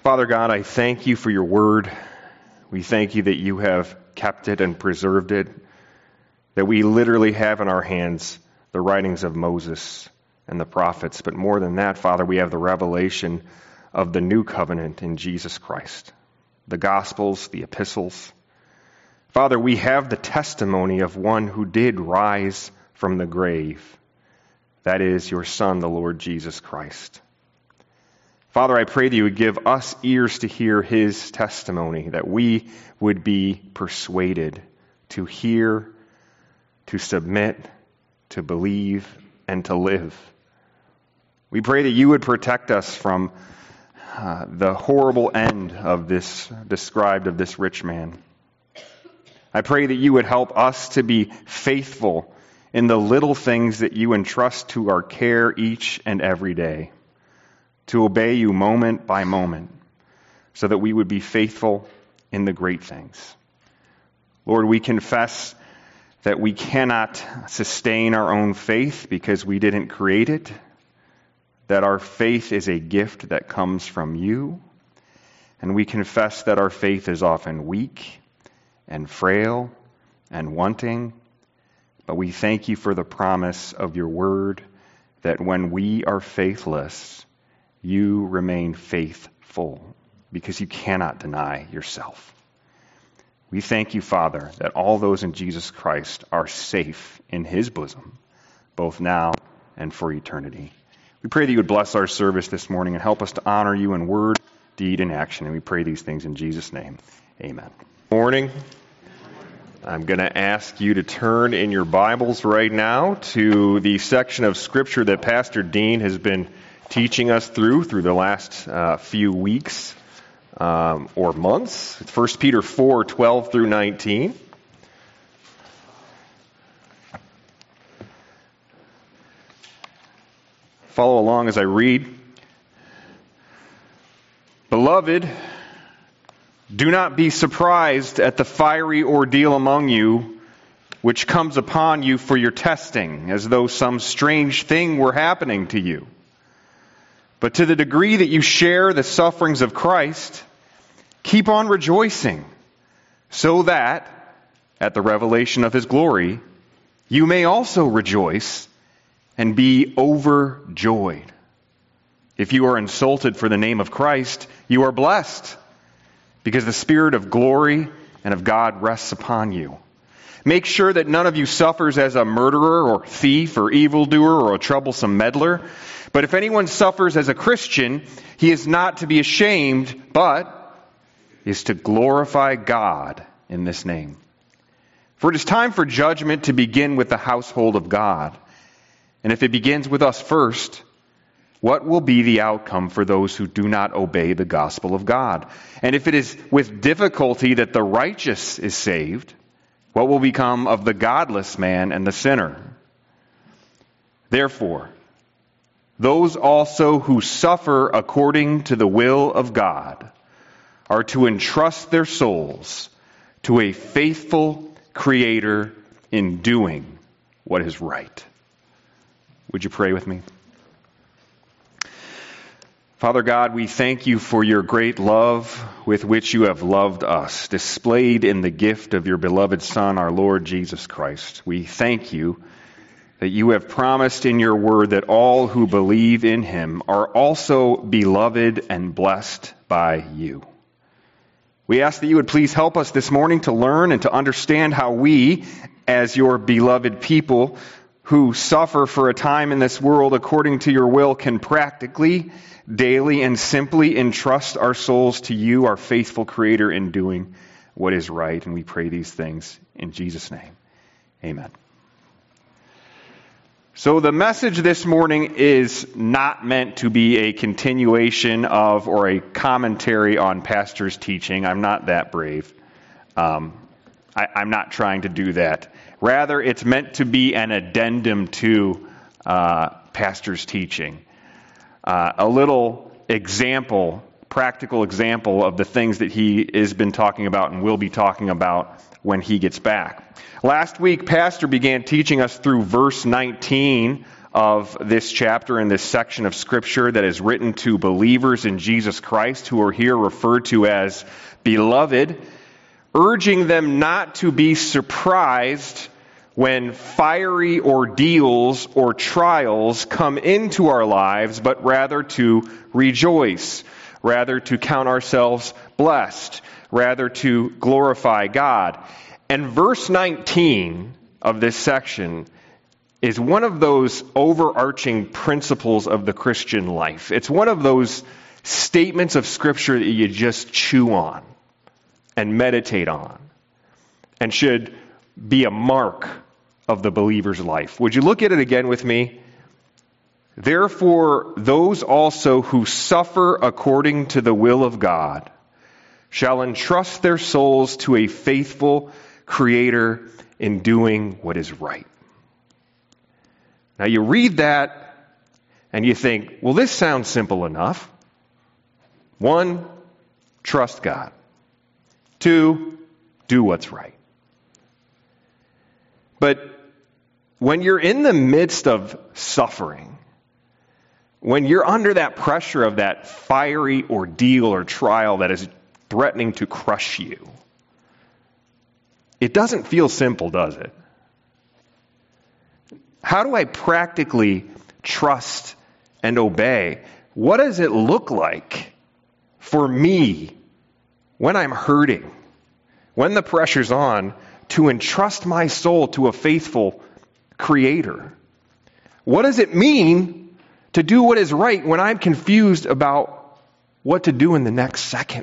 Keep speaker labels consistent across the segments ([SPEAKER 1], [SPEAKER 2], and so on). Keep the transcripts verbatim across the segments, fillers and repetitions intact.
[SPEAKER 1] Father God, I thank you for your word. We thank you that you have kept it and preserved it, that we literally have in our hands the writings of Moses and the prophets. But more than that, Father, we have the revelation of the new covenant in Jesus Christ, the Gospels, the epistles. Father, we have the testimony of one who did rise from the grave. That is your Son, the Lord Jesus Christ. Father, I pray that you would give us ears to hear his testimony, that we would be persuaded to hear, to submit, to believe, and to live. We pray that you would protect us from uh, the horrible end of this, described of this rich man. I pray that you would help us to be faithful in the little things that you entrust to our care each and every day, to obey you moment by moment, so that we would be faithful in the great things. Lord, we confess that we cannot sustain our own faith because we didn't create it, that our faith is a gift that comes from you, and we confess that our faith is often weak and frail and wanting, but we thank you for the promise of your word that when we are faithless, you remain faithful because you cannot deny yourself. We thank you, Father, that all those in Jesus Christ are safe in his bosom, both now and for eternity. We pray that you would bless our service this morning and help us to honor you in word, deed, and action. And we pray these things in Jesus' name. Amen. Morning. I'm going to ask you to turn in your Bibles right now to the section of Scripture that Pastor Dean has been teaching us through through the last uh, few weeks um, or months. It's First Peter four, twelve through nineteen. Follow along as I read. Beloved, do not be surprised at the fiery ordeal among you, which comes upon you for your testing, as though some strange thing were happening to you. But to the degree that you share the sufferings of Christ, keep on rejoicing, so that, at the revelation of his glory, you may also rejoice and be overjoyed. If you are insulted for the name of Christ, you are blessed, because the Spirit of glory and of God rests upon you. Make sure that none of you suffers as a murderer or thief or evildoer or a troublesome meddler. But if anyone suffers as a Christian, he is not to be ashamed, but is to glorify God in this name. For it is time for judgment to begin with the household of God. And if it begins with us first, what will be the outcome for those who do not obey the gospel of God? And if it is with difficulty that the righteous is saved, what will become of the godless man and the sinner? Therefore, those also who suffer according to the will of God are to entrust their souls to a faithful Creator in doing what is right. Would you pray with me? Father God, we thank you for your great love with which you have loved us, displayed in the gift of your beloved Son, our Lord Jesus Christ. We thank you that you have promised in your word that all who believe in him are also beloved and blessed by you. We ask that you would please help us this morning to learn and to understand how we, as your beloved people who suffer for a time in this world according to your will, can practically, daily, and simply entrust our souls to you, our faithful Creator, in doing what is right. And we pray these things in Jesus' name. Amen. So the message this morning is not meant to be a continuation of or a commentary on Pastor's teaching. I'm not that brave. Um, I, I'm not trying to do that. Rather, it's meant to be an addendum to uh, Pastor's teaching. Uh, a little example, practical example of the things that he has been talking about and will be talking about when he gets back. Last week, Pastor began teaching us through verse nineteen of this chapter in this section of Scripture that is written to believers in Jesus Christ, who are here referred to as beloved, urging them not to be surprised when fiery ordeals or trials come into our lives, but rather to rejoice, rather to count ourselves blessed, rather to glorify God. And verse nineteen of this section is one of those overarching principles of the Christian life. It's one of those statements of Scripture that you just chew on and meditate on and should be a mark of the believer's life. Would you look at it again with me? Therefore, those also who suffer according to the will of God shall entrust their souls to a faithful Creator in doing what is right. Now you read that and you think, well, this sounds simple enough. One, trust God. Two, do what's right. But when you're in the midst of suffering, when you're under that pressure of that fiery ordeal or trial that is threatening to crush you, it doesn't feel simple, does it? How do I practically trust and obey? What does it look like for me when I'm hurting, when the pressure's on, to entrust my soul to a faithful Creator? What does it mean to do what is right when I'm confused about what to do in the next second?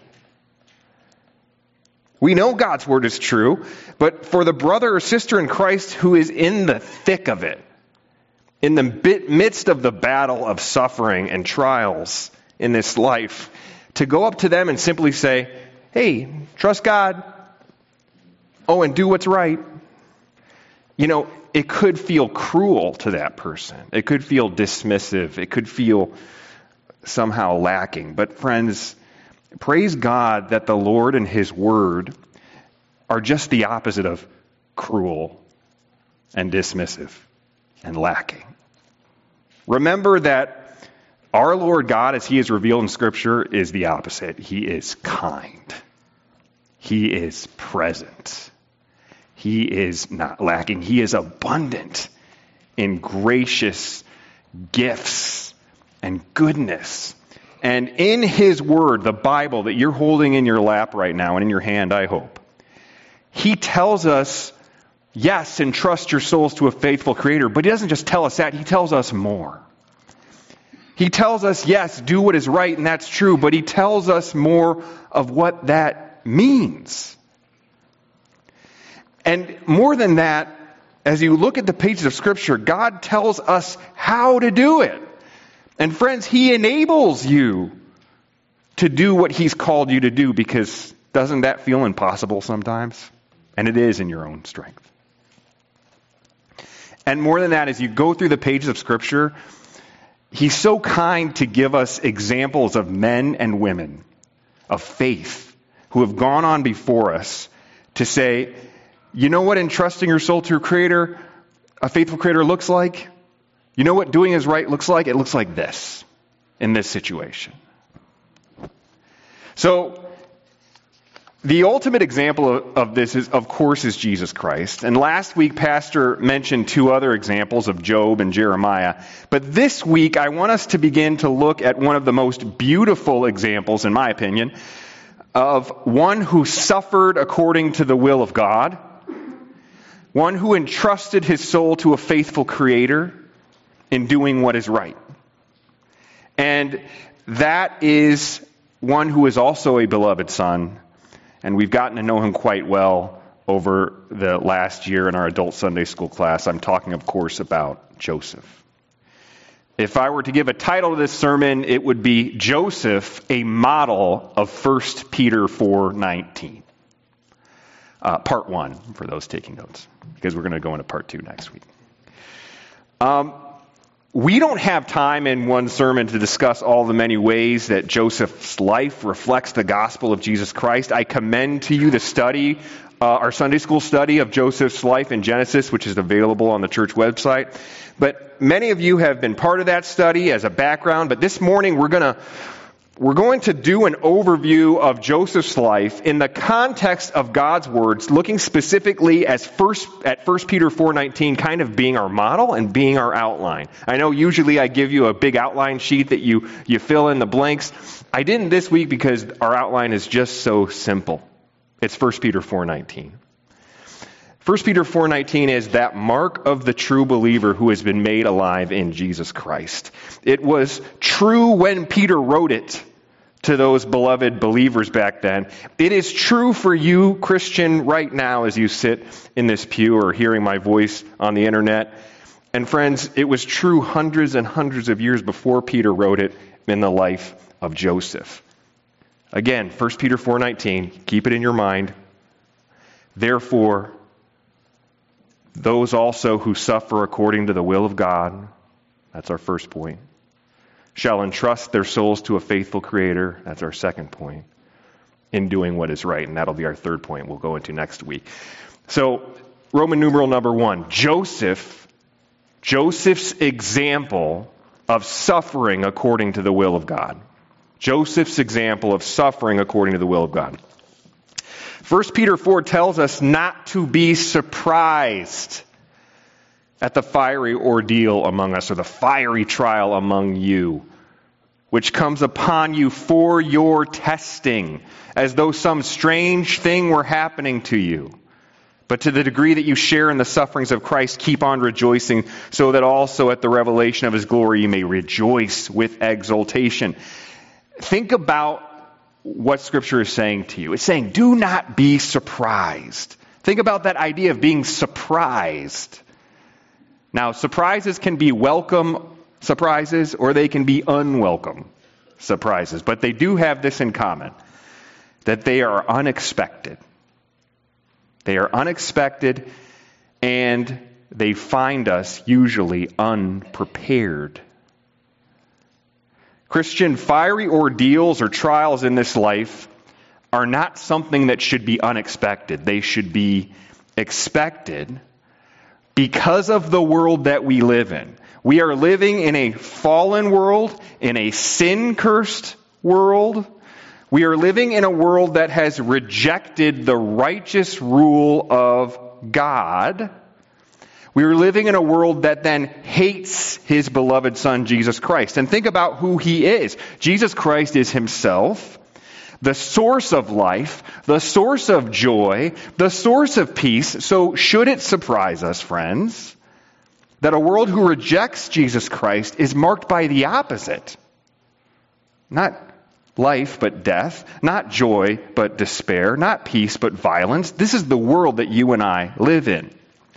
[SPEAKER 1] We know God's word is true, but for the brother or sister in Christ who is in the thick of it, in the midst of the battle of suffering and trials in this life, to go up to them and simply say, hey, trust God, oh, and do what's right. You know, it could feel cruel to that person. It could feel dismissive. It could feel somehow lacking. But friends, praise God that the Lord and His Word are just the opposite of cruel and dismissive and lacking. Remember that our Lord God, as He is revealed in Scripture, is the opposite. He is kind. He is present. He is not lacking. He is abundant in gracious gifts and goodness. And in His Word, the Bible that you're holding in your lap right now and in your hand, I hope, He tells us, yes, entrust your souls to a faithful Creator, but He doesn't just tell us that, He tells us more. He tells us, yes, do what is right, and that's true, but He tells us more of what that means. And more than that, as you look at the pages of Scripture, God tells us how to do it. And friends, He enables you to do what He's called you to do, because doesn't that feel impossible sometimes? And it is in your own strength. And more than that, as you go through the pages of Scripture, He's so kind to give us examples of men and women of faith who have gone on before us to say, you know what entrusting your soul to a Creator, a faithful Creator, looks like? You know what doing is right looks like? It looks like this in this situation. So, the ultimate example of, of this is, of course, is Jesus Christ. And last week, Pastor mentioned two other examples of Job and Jeremiah. But this week, I want us to begin to look at one of the most beautiful examples, in my opinion, of one who suffered according to the will of God, one who entrusted his soul to a faithful Creator in doing what is right. And that is one who is also a beloved son. And we've gotten to know him quite well over the last year in our adult Sunday school class. I'm talking, of course, about Joseph. If I were to give a title to this sermon, it would be Joseph, a model of First Peter four nineteen. Uh, part one, for those taking notes, because we're going to go into part two next week. Um, we don't have time in one sermon to discuss all the many ways that Joseph's life reflects the gospel of Jesus Christ. I commend to you the study uh, our Sunday school study of Joseph's life in Genesis, which is available on the church website. But many of you have been part of that study as a background. But this morning we're going to we're going to do an overview of Joseph's life in the context of God's words, looking specifically as first at First Peter four nineteen, kind of being our model and being our outline. I know usually I give you a big outline sheet that you you fill in the blanks. I didn't this week because our outline is just so simple. It's First Peter four nineteen. First Peter four nineteen is that mark of the true believer who has been made alive in Jesus Christ. It was true when Peter wrote it to those beloved believers back then. It is true for you, Christian, right now as you sit in this pew or hearing my voice on the internet. And friends, it was true hundreds and hundreds of years before Peter wrote it in the life of Joseph. Again, First Peter four nineteen, keep it in your mind. Therefore, those also who suffer according to the will of God, that's our first point, shall entrust their souls to a faithful Creator, that's our second point, in doing what is right, and that'll be our third point we'll go into next week. So, Roman numeral number one, Joseph, Joseph's example of suffering according to the will of God. Joseph's example of suffering according to the will of God. First Peter four tells us not to be surprised at the fiery ordeal among us, or the fiery trial among you, which comes upon you for your testing, as though some strange thing were happening to you. But to the degree that you share in the sufferings of Christ, keep on rejoicing, so that also at the revelation of His glory you may rejoice with exultation. Think about what Scripture is saying to you. It's saying, do not be surprised. Think about that idea of being surprised. Now, surprises can be welcome surprises, or they can be unwelcome surprises. But they do have this in common, that they are unexpected. They are unexpected, and they find us usually unprepared. Christian, fiery ordeals or trials in this life are not something that should be unexpected. They should be expected because of the world that we live in. We are living in a fallen world, in a sin-cursed world. We are living in a world that has rejected the righteous rule of God. We are living in a world that then hates His beloved Son, Jesus Christ. And think about who He is. Jesus Christ is Himself, the source of life, the source of joy, the source of peace. So should it surprise us, friends, that a world who rejects Jesus Christ is marked by the opposite? Not life, but death. Not joy, but despair. Not peace, but violence. This is the world that you and I live in.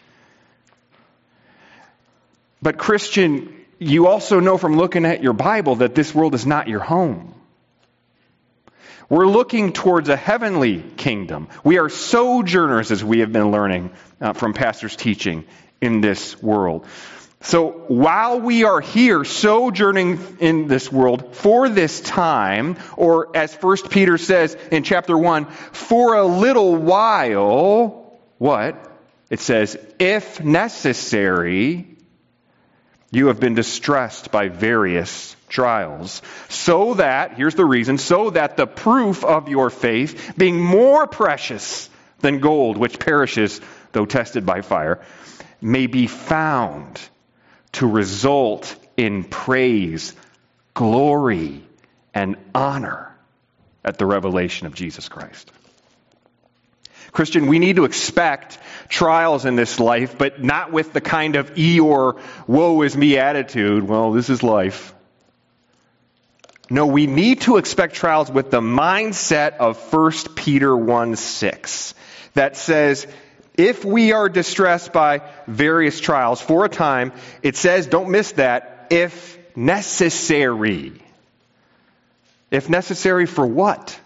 [SPEAKER 1] But Christian, you also know from looking at your Bible that this world is not your home. We're looking towards a heavenly kingdom. We are sojourners, as we have been learning uh, from Pastor's teaching, in this world. So while we are here sojourning in this world for this time, or as First Peter says in chapter one, for a little while, what? It says, if necessary, you have been distressed by various trials, so that, here's the reason, so that the proof of your faith, being more precious than gold, which perishes though tested by fire, may be found to result in praise, glory, and honor at the revelation of Jesus Christ. Christian, we need to expect trials in this life, but not with the kind of Eeyore, woe is me attitude. Well, this is life. No, we need to expect trials with the mindset of First Peter one six that says, if we are distressed by various trials for a time, it says, don't miss that, if necessary. If necessary for what?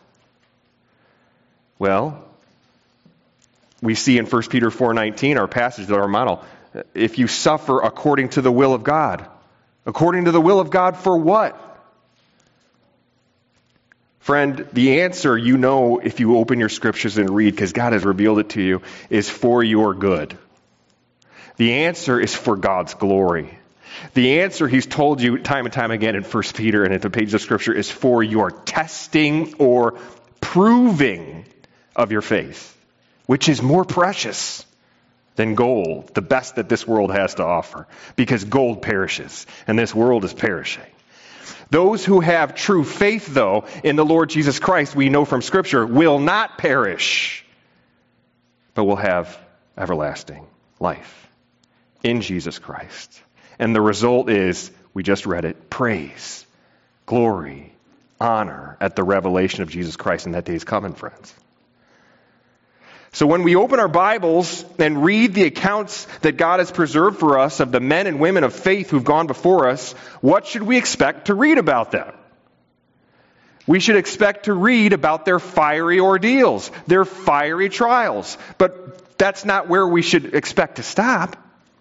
[SPEAKER 1] Well, we see in First Peter four nineteen, our passage, our model, if you suffer according to the will of God. According to the will of God for what? Friend, the answer, you know, if you open your scriptures and read, because God has revealed it to you, is for your good. The answer is for God's glory. The answer, he's told you time and time again in First Peter and at the pages of Scripture, is for your testing or proving of your faith, which is more precious than gold, the best that this world has to offer, because gold perishes and this world is perishing. Those who have true faith, though, in the Lord Jesus Christ, we know from Scripture, will not perish, but will have everlasting life in Jesus Christ. And the result is, we just read it, praise, glory, honor at the revelation of Jesus Christ, and that day is coming, friends. So when we open our Bibles and read the accounts that God has preserved for us of the men and women of faith who've gone before us, what should we expect to read about them? We should expect to read about their fiery ordeals, their fiery trials. But that's not where we should expect to stop.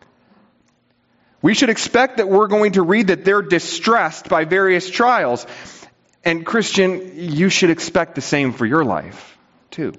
[SPEAKER 1] We should expect that we're going to read that they're distressed by various trials. And Christian, you should expect the same for your life, too.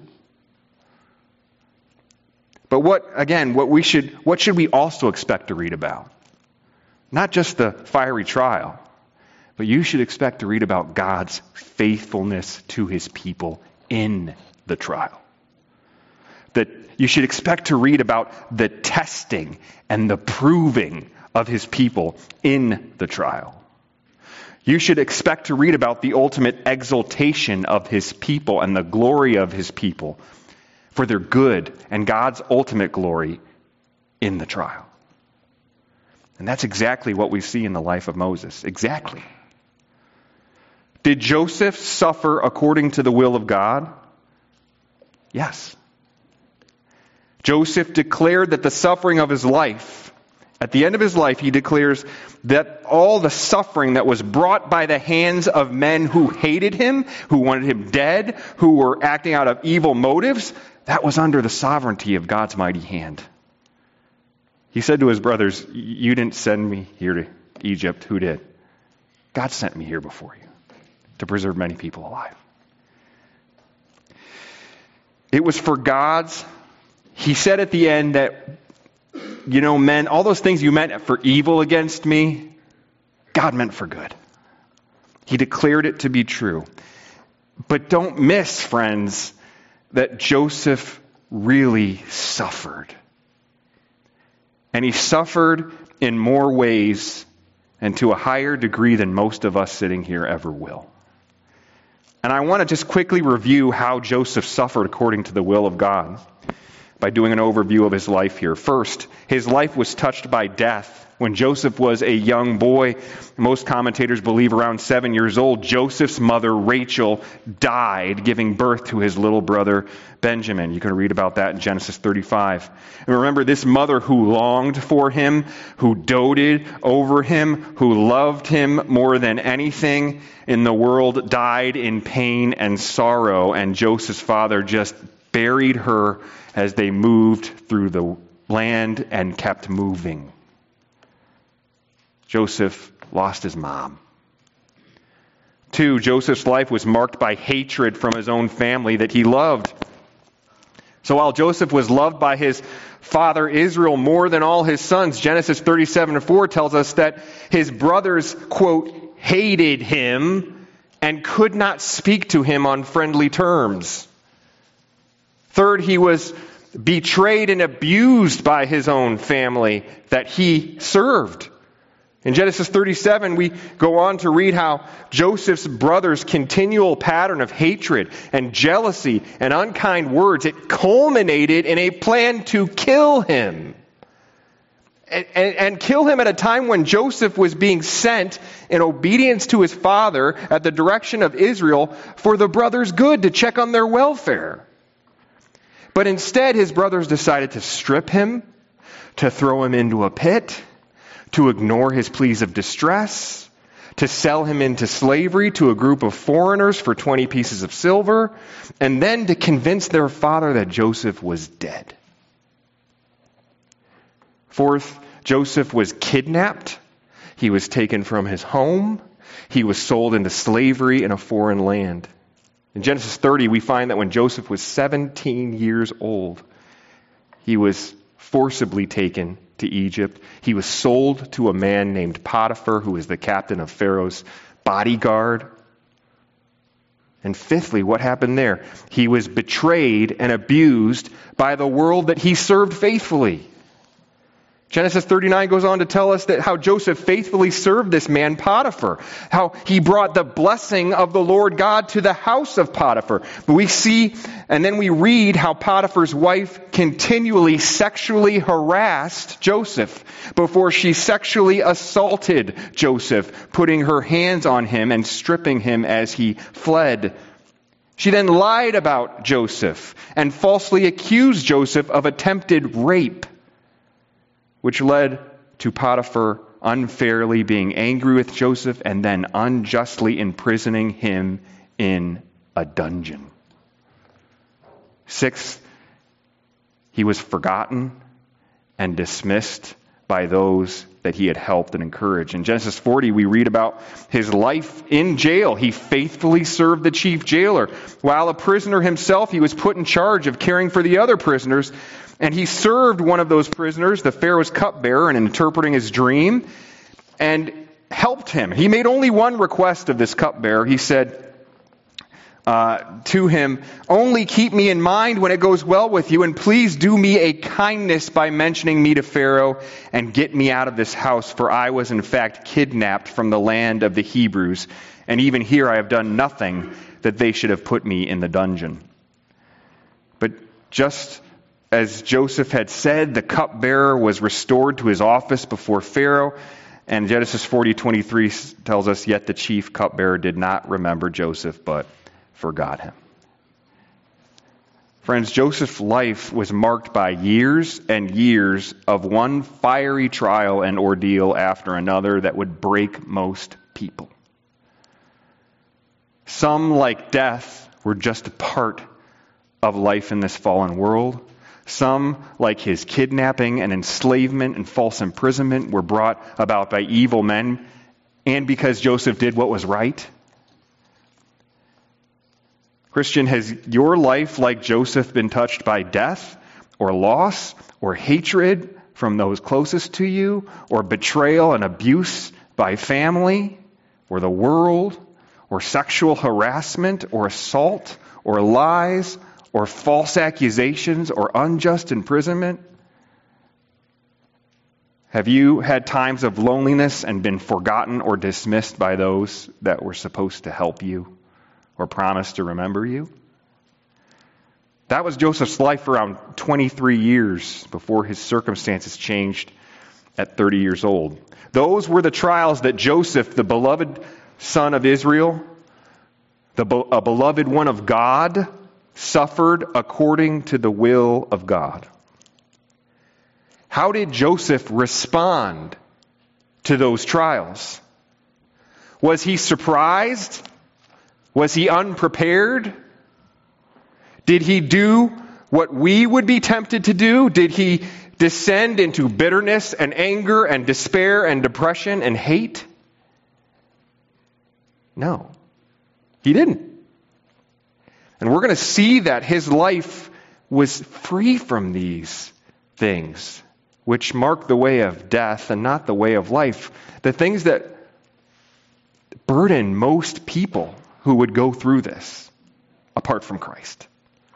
[SPEAKER 1] But what, again, what we should, what should we also expect to read about? Not just the fiery trial, but you should expect to read about God's faithfulness to his people in the trial. That you should expect to read about the testing and the proving of his people in the trial. You should expect to read about the ultimate exaltation of his people and the glory of his people for their good and God's ultimate glory in the trial. And that's exactly what we see in the life of Moses. Exactly. Did Joseph suffer according to the will of God? Yes. Joseph declared that the suffering of his life, at the end of his life, he declares that all the suffering that was brought by the hands of men who hated him, who wanted him dead, who were acting out of evil motives, that was under the sovereignty of God's mighty hand. He said to his brothers, you didn't send me here to Egypt. Who did? God sent me here before you to preserve many people alive. It was for God's. He said at the end that, you know, men, all those things you meant for evil against me, God meant for good. He declared it to be true. But don't miss, friends, that Joseph really suffered. And he suffered in more ways and to a higher degree than most of us sitting here ever will. And I want to just quickly review how Joseph suffered according to the will of God by doing an overview of his life here. First, his life was touched by death. When Joseph was a young boy, most commentators believe around seven years old, Joseph's mother, Rachel, died, giving birth to his little brother, Benjamin. You can read about that in Genesis thirty-five. And remember, this mother who longed for him, who doted over him, who loved him more than anything in the world, died in pain and sorrow, and Joseph's father just buried her as they moved through the land and kept moving. Joseph lost his mom. Two, Joseph's life was marked by hatred from his own family that he loved. So while Joseph was loved by his father Israel more than all his sons, Genesis thirty-seven and four tells us that his brothers, quote, hated him and could not speak to him on friendly terms. Third, he was betrayed and abused by his own family that he served. In Genesis thirty-seven, we go on to read how Joseph's brothers' continual pattern of hatred and jealousy and unkind words, it culminated in a plan to kill him. And, and, and kill him at a time when Joseph was being sent in obedience to his father at the direction of Israel for the brothers' good, to check on their welfare. But instead, his brothers decided to strip him, to throw him into a pit, to ignore his pleas of distress, to sell him into slavery to a group of foreigners for twenty pieces of silver, and then to convince their father that Joseph was dead. Fourth, Joseph was kidnapped. He was taken from his home. He was sold into slavery in a foreign land. In Genesis thirty, we find that when Joseph was seventeen years old, he was forcibly taken to Egypt. He was sold to a man named Potiphar, who was the captain of Pharaoh's bodyguard. And fifthly, what happened there? He was betrayed and abused by the world that he served faithfully. Genesis thirty-nine goes on to tell us that how Joseph faithfully served this man Potiphar, how he brought the blessing of the Lord God to the house of Potiphar. We see, and then we read how Potiphar's wife continually sexually harassed Joseph before she sexually assaulted Joseph, putting her hands on him and stripping him as he fled. She then lied about Joseph and falsely accused Joseph of attempted rape, which led to Potiphar unfairly being angry with Joseph and then unjustly imprisoning him in a dungeon. Sixth, he was forgotten and dismissed by those that he had helped and encouraged. In Genesis forty, we read about his life in jail. He faithfully served the chief jailer. While a prisoner himself, he was put in charge of caring for the other prisoners. And he served one of those prisoners, the Pharaoh's cupbearer, in interpreting his dream, and helped him. He made only one request of this cupbearer. He said uh, to him, "Only keep me in mind when it goes well with you, and please do me a kindness by mentioning me to Pharaoh and get me out of this house, for I was in fact kidnapped from the land of the Hebrews, and even here I have done nothing that they should have put me in the dungeon." But just as Joseph had said, the cupbearer was restored to his office before Pharaoh. And Genesis forty twenty-three tells us, "Yet the chief cupbearer did not remember Joseph, but forgot him." Friends, Joseph's life was marked by years and years of one fiery trial and ordeal after another that would break most people. Some, like death, were just a part of life in this fallen world. Some, like his kidnapping and enslavement and false imprisonment, were brought about by evil men, and because Joseph did what was right. Christian, has your life, like Joseph, been touched by death or loss or hatred from those closest to you, or betrayal and abuse by family or the world, or sexual harassment or assault or lies or false accusations, or unjust imprisonment? Have you had times of loneliness and been forgotten or dismissed by those that were supposed to help you or promised to remember you? That was Joseph's life around twenty-three years before his circumstances changed at thirty years old. Those were the trials that Joseph, the beloved son of Israel, the be- a beloved one of God, suffered according to the will of God. How did Joseph respond to those trials? Was he surprised? Was he unprepared? Did he do what we would be tempted to do? Did he descend into bitterness and anger and despair and depression and hate? No, he didn't. And we're going to see that his life was free from these things, which mark the way of death and not the way of life. The things that burden most people who would go through this apart from Christ.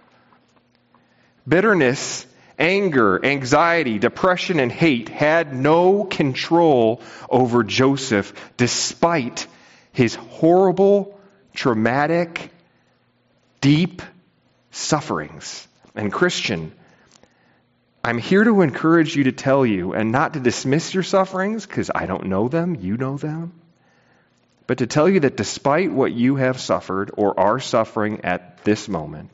[SPEAKER 1] Bitterness, anger, anxiety, depression, and hate had no control over Joseph despite his horrible, traumatic, deep sufferings. And Christian, I'm here to encourage you to tell you, and not to dismiss your sufferings, because I don't know them, you know them, but to tell you that despite what you have suffered or are suffering at this moment,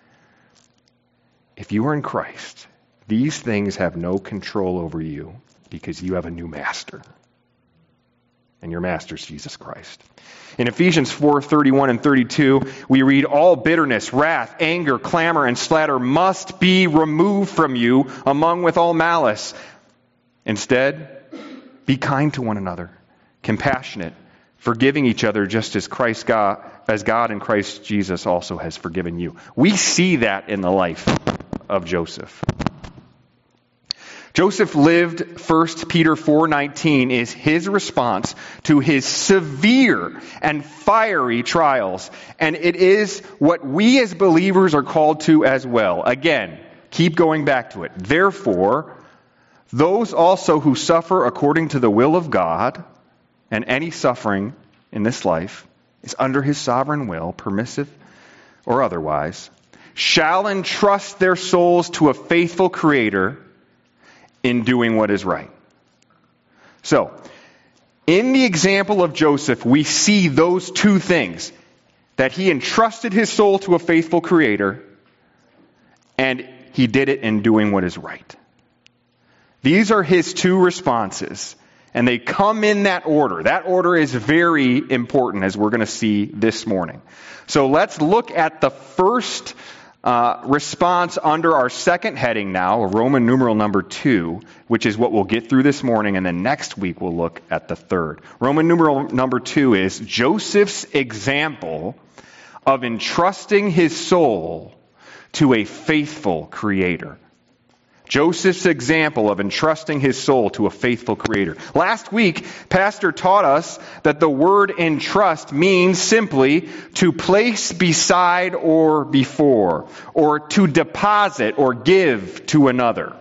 [SPEAKER 1] if you are in Christ, these things have no control over you because you have a new master. And your master is Jesus Christ. In Ephesians four thirty-one and thirty-two, we read, "All bitterness, wrath, anger, clamor, and slander must be removed from you, among with all malice. Instead, be kind to one another, compassionate, forgiving each other just as Christ God, as God in Christ Jesus also has forgiven you. We see that in the life of Joseph. Joseph lived, First Peter four nineteen is his response to his severe and fiery trials. And it is what we as believers are called to as well. Again, keep going back to it. Therefore, those also who suffer according to the will of God, and any suffering in this life is under his sovereign will, permissive or otherwise, shall entrust their souls to a faithful Creator in doing what is right. So, in the example of Joseph, we see those two things. That he entrusted his soul to a faithful Creator, and he did it in doing what is right. These are his two responses, and they come in that order. That order is very important, as we're going to see this morning. So let's look at the first Uh, response under our second heading now, Roman numeral number two, which is what we'll get through this morning, and then next week we'll look at the third. Roman numeral number two is Joseph's example of entrusting his soul to a faithful Creator. Joseph's example of entrusting his soul to a faithful Creator. Last week, Pastor taught us that the word entrust means simply to place beside or before, or to deposit or give to another.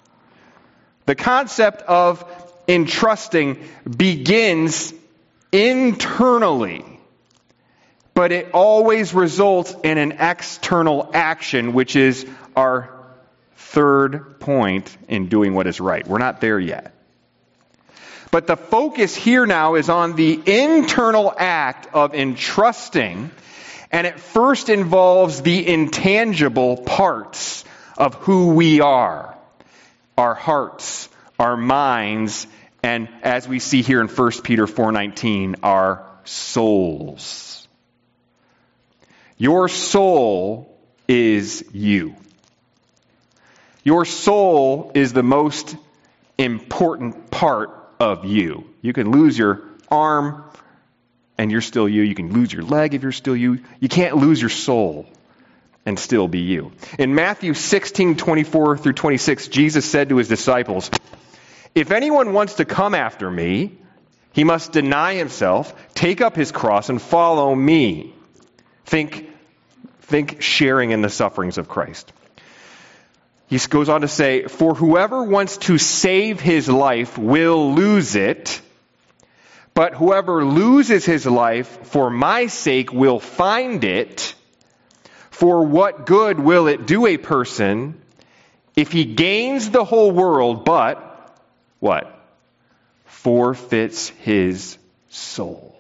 [SPEAKER 1] The concept of entrusting begins internally, but it always results in an external action, which is our third point in doing what is right. We're not there yet. But the focus here now is on the internal act of entrusting, and it first involves the intangible parts of who we are. Our hearts, our minds, and as we see here in First Peter four nineteen, our souls. Your soul is you. Your soul is the most important part of you. You can lose your arm and you're still you. You can lose your leg if you're still you. You can't lose your soul and still be you. In Matthew sixteen twenty-four through twenty-six, Jesus said to his disciples, "If anyone wants to come after me, he must deny himself, take up his cross, and follow me." Think, think sharing in the sufferings of Christ. He goes on to say, "For whoever wants to save his life will lose it, but whoever loses his life for my sake will find it. For what good will it do a person if he gains the whole world, but," what? "Forfeits his soul?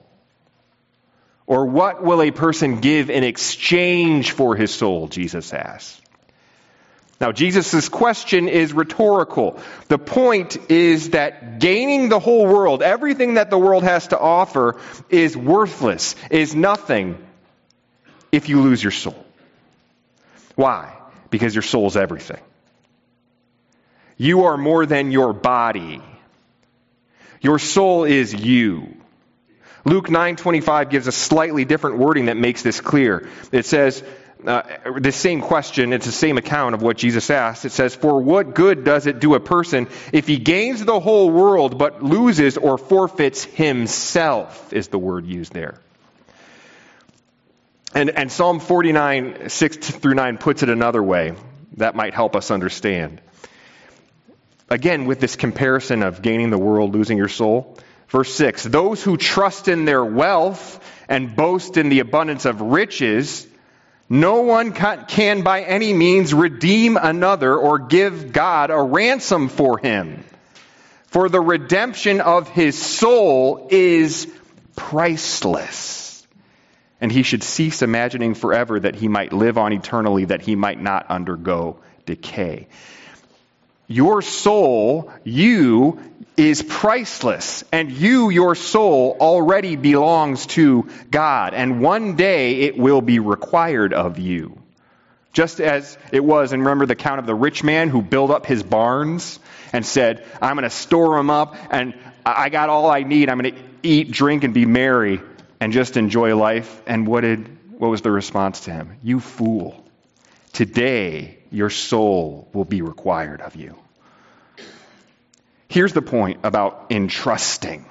[SPEAKER 1] Or what will a person give in exchange for his soul?" Jesus asks. Now, Jesus' question is rhetorical. The point is that gaining the whole world, everything that the world has to offer, is worthless, is nothing, if you lose your soul. Why? Because your soul is everything. You are more than your body. Your soul is you. Luke nine twenty-five gives a slightly different wording that makes this clear. It says, Uh, the same question, it's the same account of what Jesus asked. It says, "For what good does it do a person if he gains the whole world but loses or forfeits himself?" is the word used there. And, and Psalm forty-nine, six through nine puts it another way. That might help us understand. Again, with this comparison of gaining the world, losing your soul. Verse six, "Those who trust in their wealth and boast in the abundance of riches, no one can by any means redeem another or give God a ransom for him. For the redemption of his soul is priceless. And he should cease imagining forever that he might live on eternally, that he might not undergo decay." Your soul, you, is priceless. And you, your soul, already belongs to God. And one day it will be required of you. Just as it was, and remember the account of the rich man who built up his barns and said, "I'm going to store them up, and I got all I need. I'm going to eat, drink, and be merry, and just enjoy life. And what did what was the response to him? You fool. Today your soul will be required of you. Here's the point about entrusting.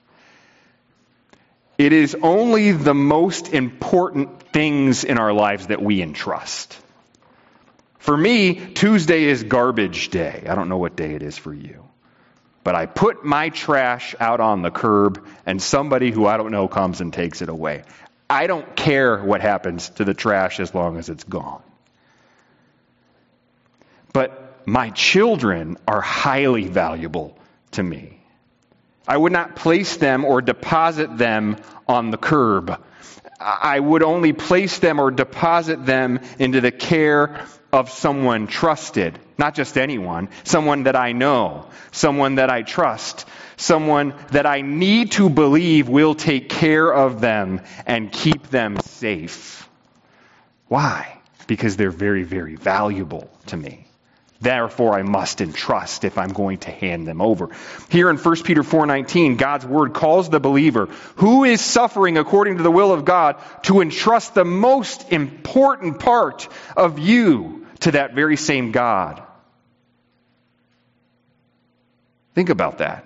[SPEAKER 1] It is only the most important things in our lives that we entrust. For me, Tuesday is garbage day. I don't know what day it is for you. But I put my trash out on the curb, and somebody who I don't know comes and takes it away. I don't care what happens to the trash as long as it's gone. But my children are highly valuable to me. I would not place them or deposit them on the curb. I would only place them or deposit them into the care of someone trusted. Not just anyone. Someone that I know. Someone that I trust. Someone that I need to believe will take care of them and keep them safe. Why? Because they're very, very valuable to me. Therefore, I must entrust if I'm going to hand them over. Here in First Peter four nineteen, God's word calls the believer who is suffering according to the will of God to entrust the most important part of you to that very same God. Think about that.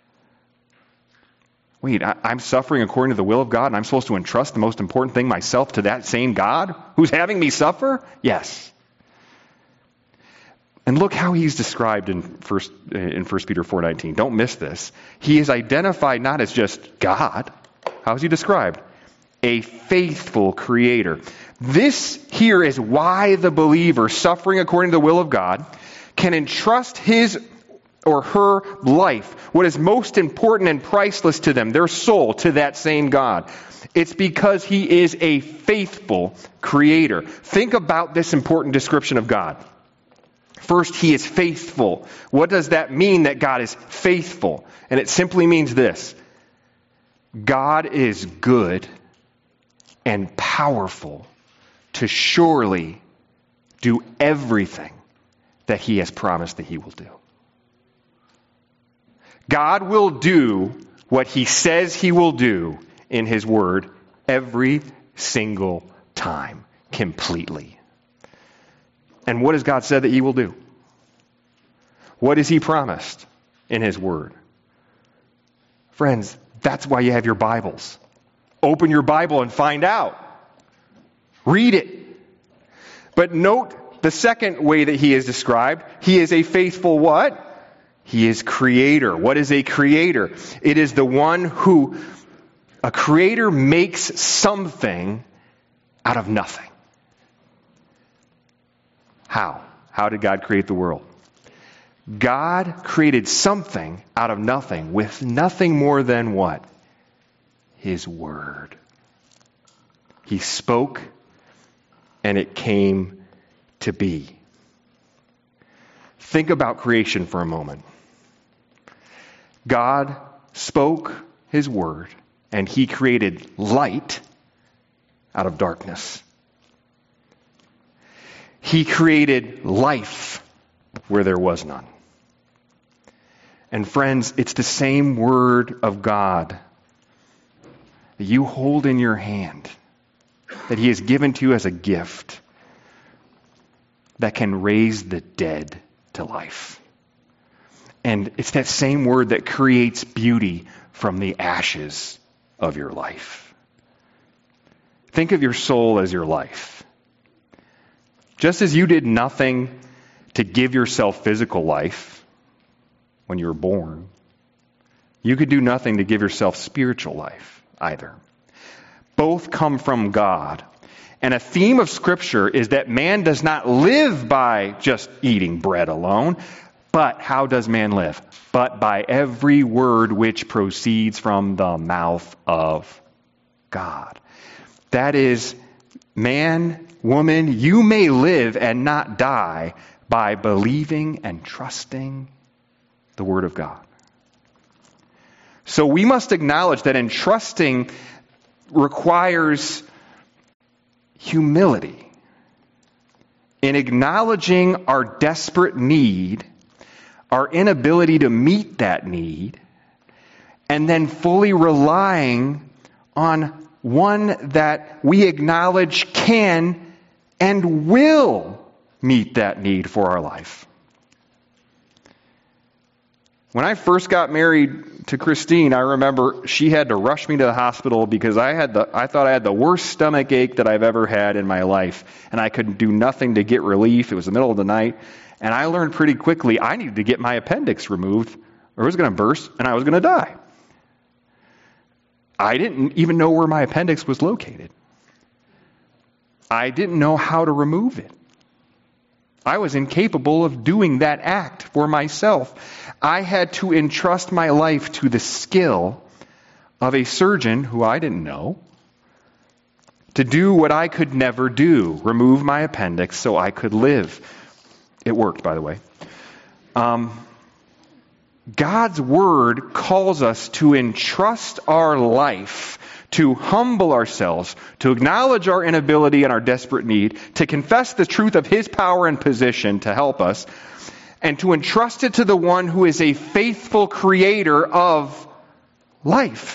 [SPEAKER 1] Wait, I, I'm suffering according to the will of God, and I'm supposed to entrust the most important thing, myself, to that same God who's having me suffer? Yes. And look how he's described in First in First Peter four nineteen. Don't miss this. He is identified not as just God. How is he described? A faithful creator. This here is why the believer suffering according to the will of God can entrust his or her life, what is most important and priceless to them, their soul, to that same God. It's because he is a faithful creator. Think about this important description of God. First, he is faithful. What does that mean, that God is faithful? And it simply means this. God is good and powerful to surely do everything that he has promised that he will do. God will do what he says he will do in his word every single time, completely. And what has God said that he will do? What has he promised in his word? Friends, that's why you have your Bibles. Open your Bible and find out. Read it. But note the second way that he is described. He is a faithful what? He is creator. What is a creator? It is the one who, a creator makes something out of nothing. How? How did God create the world? God created something out of nothing with nothing more than what? His word. He spoke and it came to be. Think about creation for a moment. God spoke his word and he created light out of darkness. He created life where there was none. And friends, it's the same word of God that you hold in your hand, that he has given to you as a gift, that can raise the dead to life. And it's that same word that creates beauty from the ashes of your life. Think of your soul as your life. Just as you did nothing to give yourself physical life when you were born, you could do nothing to give yourself spiritual life either. Both come from God. And a theme of Scripture is that man does not live by just eating bread alone, but how does man live? But by every word which proceeds from the mouth of God. That is, man, woman, you may live and not die by believing and trusting the Word of God. So we must acknowledge that entrusting requires humility. In acknowledging our desperate need, our inability to meet that need,
[SPEAKER 2] and then fully relying on one that we acknowledge can and will meet that need for our life. When I first got married to Christine, I remember she had to rush me to the hospital because I had the I thought I had the worst stomach ache that I've ever had in my life, and I could do nothing to get relief. It was the middle of the night, and I learned pretty quickly I needed to get my appendix removed or it was going to burst and I was going to die. I didn't even know where my appendix was located. I didn't know how to remove it. I was incapable of doing that act for myself. I had to entrust my life to the skill of a surgeon who I didn't know to do what I could never do, remove my appendix so I could live. It worked, by the way. Um, God's Word calls us to entrust our life, to humble ourselves, to acknowledge our inability and our desperate need, to confess the truth of His power and position to help us, and to entrust it to the one who is a faithful creator of life.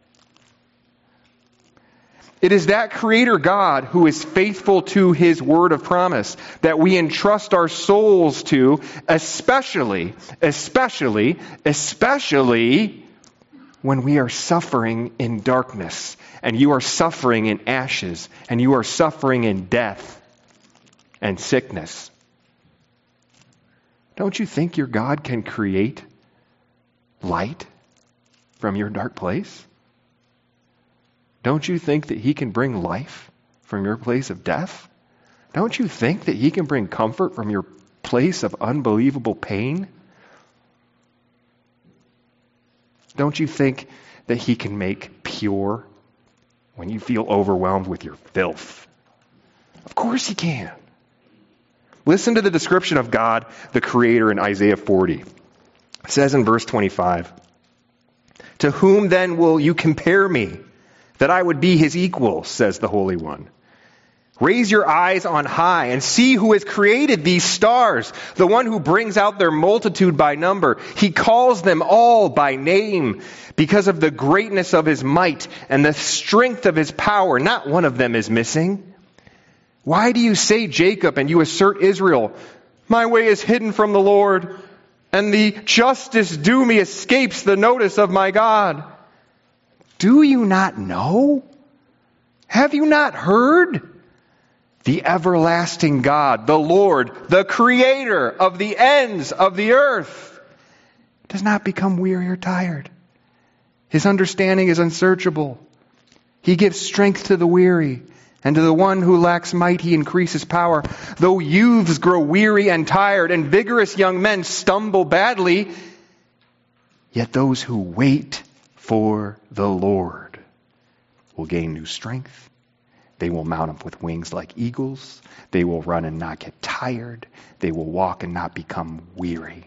[SPEAKER 2] It is that Creator God who is faithful to His word of promise that we entrust our souls to, especially, especially, especially when we are suffering in darkness, and you are suffering in ashes, and you are suffering in death and sickness. Don't you think your God can create light from your dark place? Don't you think that He can bring life from your place of death? Don't you think that He can bring comfort from your place of unbelievable pain? Don't you think that He can make pure when you feel overwhelmed with your filth? Of course He can. Listen to the description of God, the Creator, in Isaiah forty. It says in verse twenty-five, "To whom then will you compare me, that I would be His equal, says the Holy One. Raise your eyes on high and see who has created these stars, the one who brings out their multitude by number. He calls them all by name because of the greatness of His might and the strength of His power. Not one of them is missing. Why do you say, Jacob, and you assert Israel, my way is hidden from the Lord, and the justice due me escapes the notice of my God? Do you not know? Have you not heard? The everlasting God, the Lord, the Creator of the ends of the earth, does not become weary or tired. His understanding is unsearchable. He gives strength to the weary, and to the one who lacks might He increases power. Though youths grow weary and tired, and vigorous young men stumble badly, yet those who wait for the Lord will gain new strength. They will mount up with wings like eagles. They will run and not get tired. They will walk and not become weary.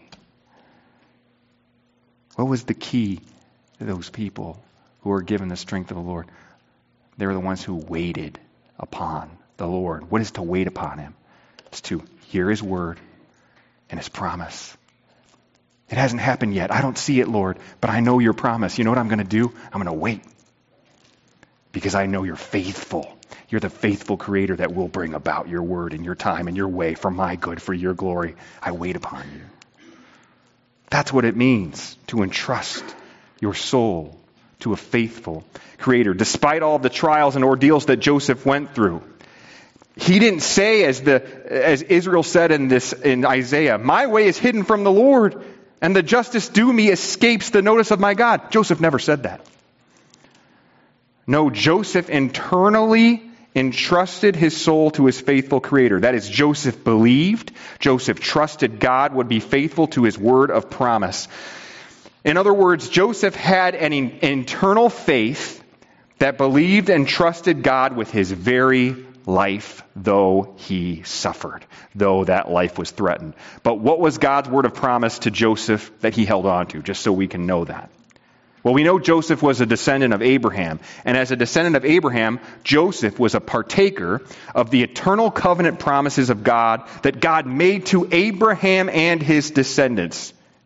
[SPEAKER 2] What was the key to those people who were given the strength of the Lord? They were the ones who waited upon the Lord. What is to wait upon Him? It's to hear His word and His promise. It hasn't happened yet. I don't see it, Lord, but I know your promise. You know what I'm going to do? I'm going to wait because I know you're faithful. You're the faithful Creator that will bring about your word and your time and your way for my good, for your glory. I wait upon you. That's what it means to entrust your soul to a faithful Creator. Despite all the trials and ordeals that Joseph went through, he didn't say, as the as Israel said in this in Isaiah, my way is hidden from the Lord, and the justice due me escapes the notice of my God. Joseph never said that. No, Joseph internally entrusted his soul to his faithful Creator. That is, Joseph believed, Joseph trusted God would be faithful to His word of promise. In other words, Joseph had an in- internal faith that believed and trusted God with his very life, though he suffered, though that life was threatened. But what was God's word of promise to Joseph that he held on to, just so we can know that? Well, we know Joseph was a descendant of Abraham, and as a descendant of Abraham, Joseph was a partaker of the eternal covenant promises of God that God made to Abraham and his descendants.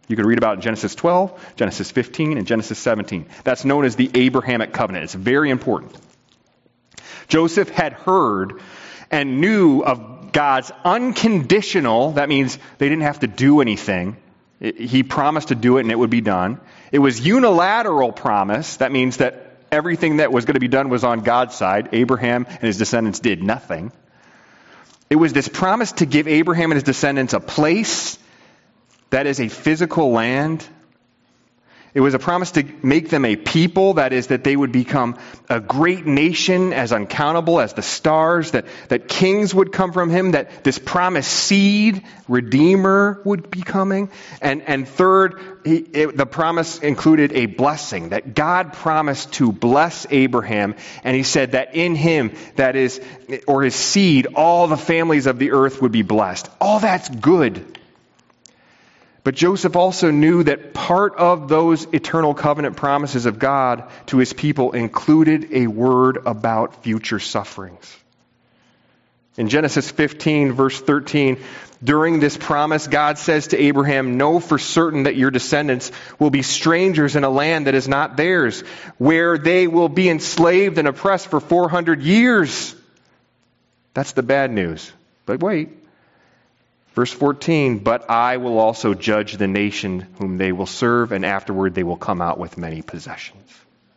[SPEAKER 2] You can read about it in Genesis twelve, Genesis fifteen, and Genesis seventeen. That's known as the Abrahamic covenant. It's very important. Joseph had heard and knew of God's unconditional, that means they didn't have to do anything. He promised to do it and it would be done. It was unilateral promise. That means that everything that was going to be done was on God's side. Abraham and his descendants did nothing. It was this promise to give Abraham and his descendants a place that is a physical land. It was a promise to make them a people, that is, that they would become a great nation as uncountable as the stars, that, that kings would come from him, that this promised seed, Redeemer, would be coming. And, and third, he, it, the promise included a blessing, that God promised to bless Abraham, and he said that in him, that is, or his seed, all the families of the earth would be blessed. All that's good. But Joseph also knew that part of those eternal covenant promises of God to his people included a word about future sufferings. In Genesis fifteen, verse thirteen, during this promise, God says to Abraham, "Know for certain that your descendants will be strangers in a land that is not theirs, where they will be enslaved and oppressed for four hundred years. That's the bad news. But wait. Verse fourteen, "But I will also judge the nation whom they will serve, and afterward they will come out with many possessions."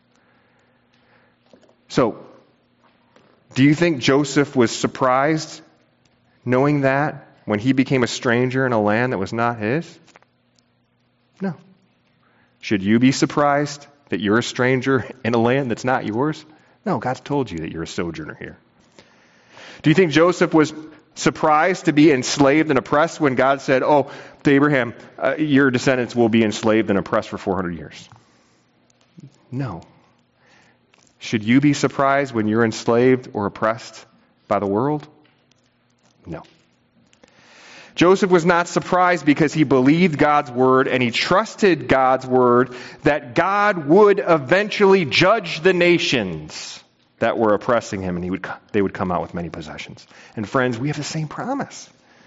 [SPEAKER 2] So, do you think Joseph was surprised knowing that when he became a stranger in a land that was not his? No. Should you be surprised that you're a stranger in a land that's not yours? No, God's told you that you're a sojourner here. Do you think Joseph was surprised to be enslaved and oppressed when God said, oh, to Abraham, uh, your descendants will be enslaved and oppressed for four hundred years? No. Should you be surprised when you're enslaved or oppressed by the world? No. Joseph was not surprised because he believed God's word and he trusted God's word that God would eventually judge the nations that were oppressing him, and he would they would come out with many possessions. And friends, we have the same promise.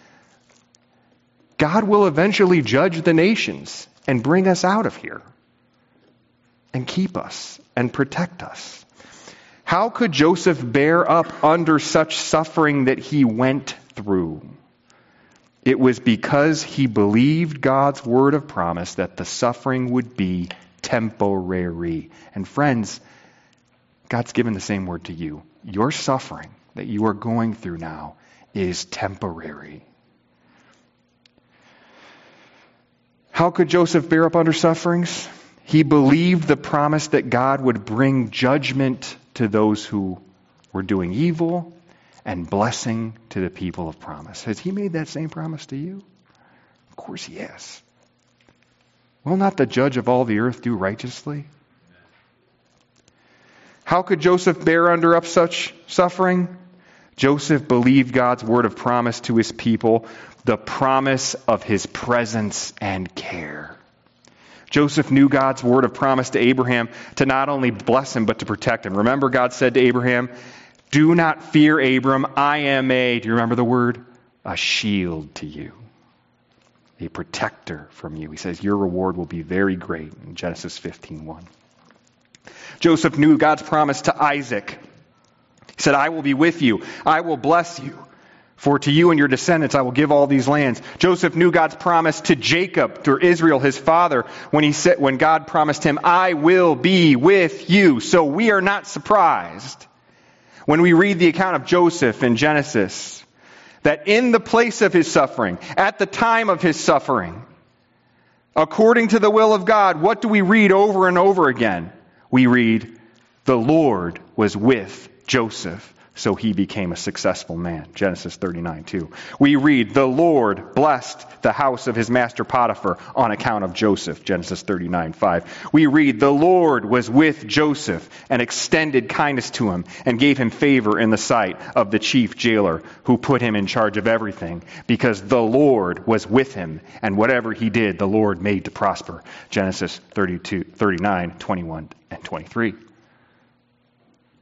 [SPEAKER 2] God will eventually judge the nations and bring us out of here and keep us and protect us. How could Joseph bear up under such suffering that he went through? It was because he believed God's word of promise that the suffering would be temporary. And friends, God's given the same word to you. Your suffering that you are going through now is temporary. How could Joseph bear up under sufferings? He believed the promise that God would bring judgment to those who were doing evil and blessing to the people of promise. Has he made that same promise to you? Of course he has. Will not the judge of all the earth do righteously? How could Joseph bear under up such suffering? Joseph believed God's word of promise to his people, the promise of his presence and care. Joseph knew God's word of promise to Abraham to not only bless him, but to protect him. Remember, God said to Abraham, "Do not fear, Abram, I am a," do you remember the word? "A shield to you." A protector from you. He says, your reward will be very great in Genesis fifteen one. Joseph knew God's promise to Isaac. He said, "I will be with you. I will bless you. For to you and your descendants I will give all these lands." Joseph knew God's promise to Jacob, to Israel, his father, when he said, when God promised him, "I will be with you." So we are not surprised when we read the account of Joseph in Genesis, that in the place of his suffering, at the time of his suffering, according to the will of God, what do we read over and over again? We read, the Lord was with Joseph, so he became a successful man. Genesis thirty-nine two. We read, the Lord blessed the house of his master Potiphar on account of Joseph. Genesis thirty-nine five. We read, the Lord was with Joseph and extended kindness to him and gave him favor in the sight of the chief jailer, who put him in charge of everything, because the Lord was with him, and whatever he did, the Lord made to prosper. Genesis thirty-two, thirty-nine, twenty-one, and twenty-three.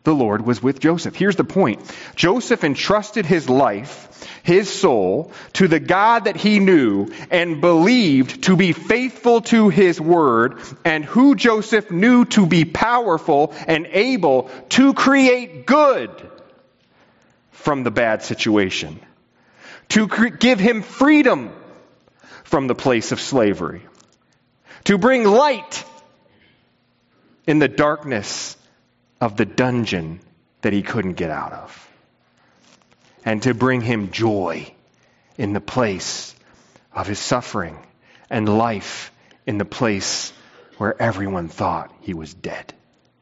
[SPEAKER 2] the Lord was with Joseph. Here's the point. Joseph entrusted his life, his soul, to the God that he knew and believed to be faithful to his word, and who Joseph knew to be powerful and able to create good from the bad situation, to cre- give him freedom from the place of slavery, to bring light in the darkness of the dungeon that he couldn't get out of, and to bring him joy in the place of his suffering and life in the place where everyone thought he was dead.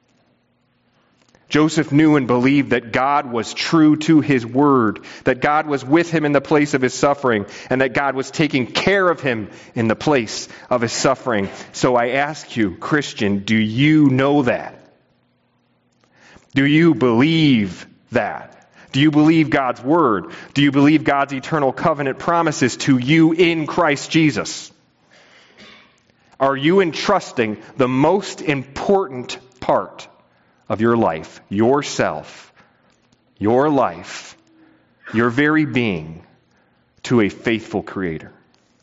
[SPEAKER 2] Joseph knew and believed that God was true to his word, that God was with him in the place of his suffering, and that God was taking care of him in the place of his suffering. So I ask you, Christian, do you know that? Do you believe that? Do you believe God's word? Do you believe God's eternal covenant promises to you in Christ Jesus? Are you entrusting the most important part of your life, yourself, your life, your very being, to a faithful Creator?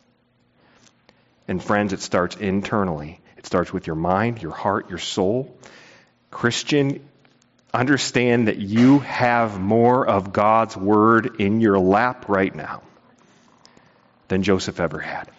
[SPEAKER 2] And friends, it starts internally. It starts with your mind, your heart, your soul. Christian, understand that you have more of God's word in your lap right now than Joseph ever had.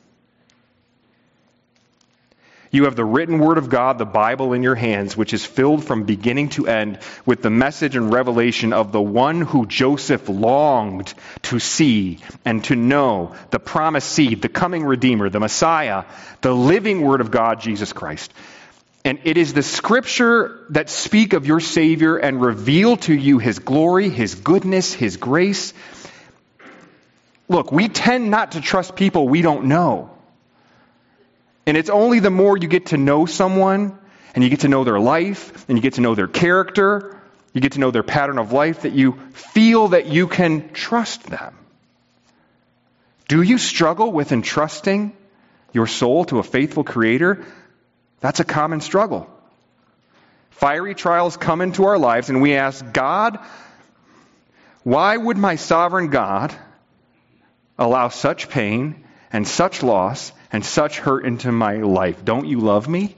[SPEAKER 2] You have the written word of God, the Bible, in your hands, which is filled from beginning to end with the message and revelation of the one who Joseph longed to see and to know, the promised seed, the coming Redeemer, the Messiah, the living word of God, Jesus Christ. And it is the scripture that speak of your Savior and reveal to you his glory, his goodness, his grace. Look, we tend not to trust people we don't know. And it's only the more you get to know someone, and you get to know their life, and you get to know their character, you get to know their pattern of life, that you feel that you can trust them. Do you struggle with entrusting your soul to a faithful Creator? That's a common struggle. Fiery trials come into our lives, and we ask, God, why would my sovereign God allow such pain and such loss and such hurt into my life? Don't you love me?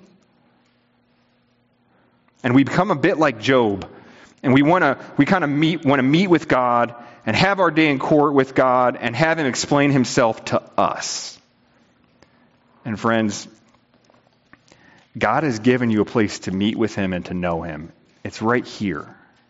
[SPEAKER 2] And we become a bit like Job, and we want to we kind of meet want to meet with God and have our day in court with God and have him explain himself to us. And friends, God has given you a place to meet with him and to know him. It's right here.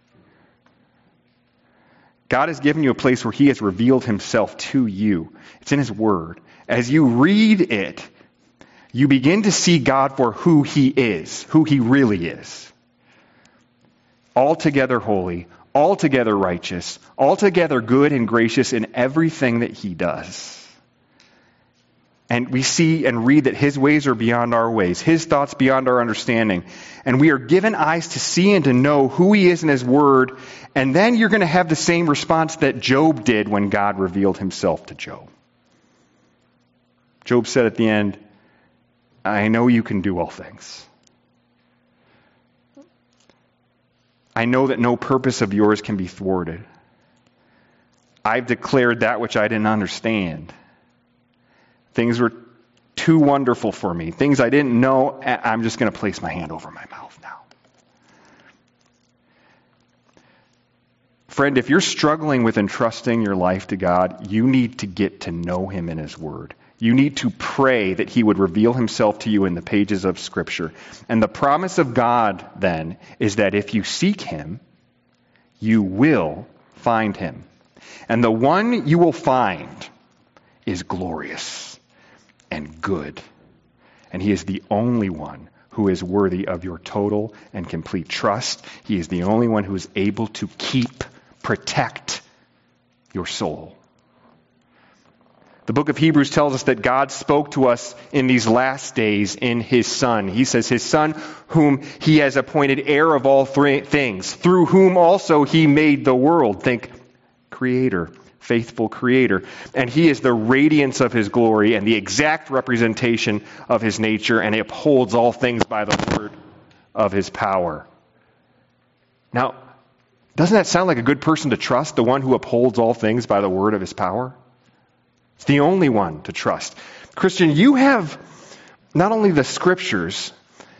[SPEAKER 2] God has given you a place where he has revealed himself to you. It's in his word. As you read it, you begin to see God for who he is, who he really is. Altogether holy, altogether righteous, altogether good and gracious in everything that he does. And we see and read that his ways are beyond our ways, his thoughts beyond our understanding. And we are given eyes to see and to know who he is in his word. And then you're going to have the same response that Job did when God revealed himself to Job. Job said at the end, I know you can do all things. I know that no purpose of yours can be thwarted. I've declared that which I didn't understand. Things were too wonderful for me. Things I didn't know, I'm just going to place my hand over my mouth now. Friend, if you're struggling with entrusting your life to God, you need to get to know him in his word. You need to pray that he would reveal himself to you in the pages of Scripture. And the promise of God, then, is that if you seek him, you will find him. And the one you will find is glorious and good. And he is the only one who is worthy of your total and complete trust. He is the only one who is able to keep, protect your soul. The book of Hebrews tells us that God spoke to us in these last days in his Son. He says his Son whom he has appointed heir of all th- things, through whom also he made the world. Think Creator. Faithful Creator. And he is the radiance of his glory and the exact representation of his nature, and he upholds all things by the word of his power. Now, doesn't that sound like a good person to trust, the one who upholds all things by the word of his power? It's the only one to trust. Christian, you have not only the scriptures,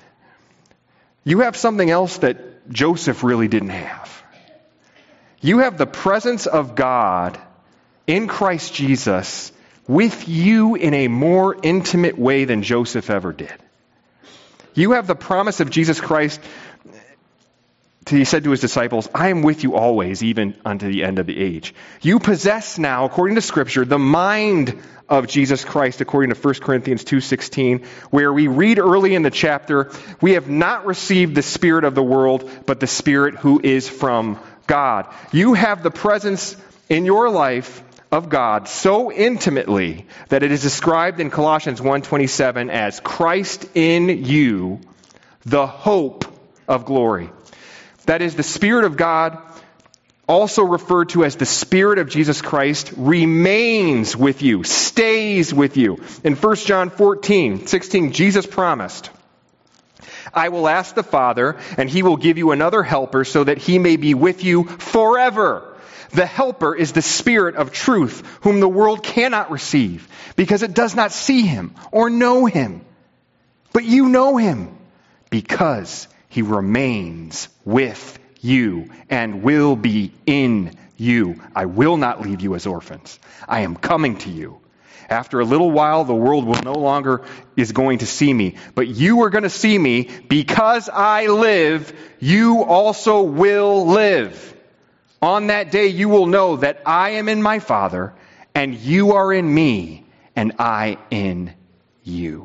[SPEAKER 2] you have something else that Joseph really didn't have. You have the presence of God in Christ Jesus with you in a more intimate way than Joseph ever did. You have the promise of Jesus Christ. He said to his disciples, I am with you always, even unto the end of the age. You possess now, according to Scripture, the mind of Jesus Christ, according to First Corinthians two sixteen, where we read early in the chapter, we have not received the spirit of the world, but the Spirit who is from God. You have the presence in your life of God so intimately that it is described in Colossians one twenty-seven as Christ in you, the hope of glory. That is, the Spirit of God, also referred to as the Spirit of Jesus Christ, remains with you, stays with you. In First John fourteen sixteen, Jesus promised, I will ask the Father, and he will give you another helper so that he may be with you forever. The helper is the Spirit of truth, whom the world cannot receive, because it does not see him or know him. But you know him, because he remains with you and will be in you. I will not leave you as orphans. I am coming to you. After a little while, the world will no longer is going to see me, but you are going to see me. Because I live, you also will live. On that day, you will know that I am in my Father, and you are in me, and I in you.